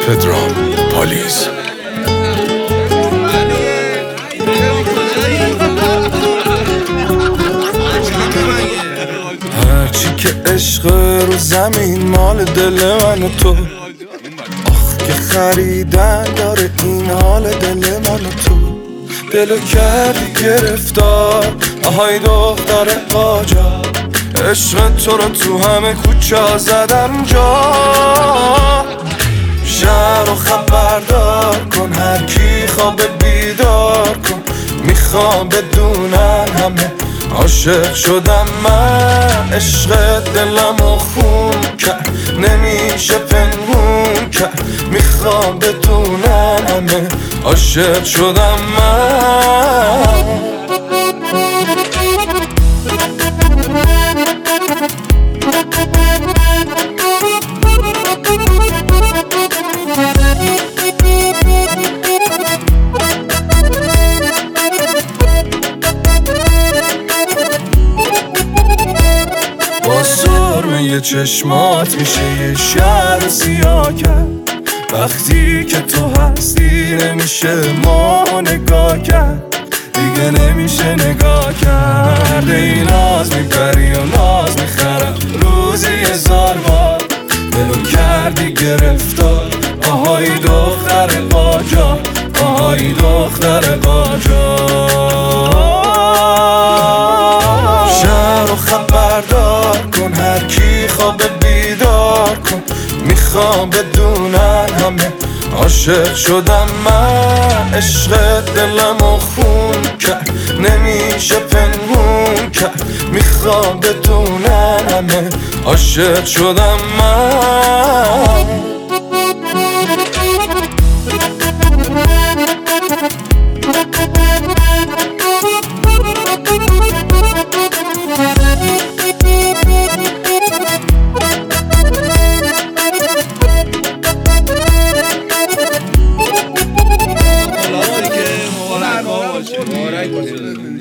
پدرام پالیز. هرچی که عشق رو زمین مال دل من و تو، آخ که خریدن داره این حال دل من و تو. دلو کردی گرفتار، آهای دختر قاجار، عشق تو رو تو همه کوچه زدم جا. شهر رو خبردار کن، هر کی خواب بیدار کن، میخوام بدونن همه عاشق شدم من. عشق دلمو خون کرد، نمیشه پنهون کرد، میخوام بدونن همه عاشق شدم من. با سرمه چشمات میشه یه شهر سیاه کرد، وقتی که تو هستی نمیشه ما نگاه کرد، دیگه نمیشه نگاه کرد. ای ناز میبری و ناز میخرم روزی 1000 بار، دلو کردی گرفتار، آهای دختر قاجار، آهای دختر قاجار. شهر رو خبردار کن، هر کی خواب بیدار کن، میخوام بدونن همه عاشق شدم من. عشق دلمو خون کرد، نمیشه پنهون کرد، میخوام بدونن همه عاشق شدم من. مبارک باشه.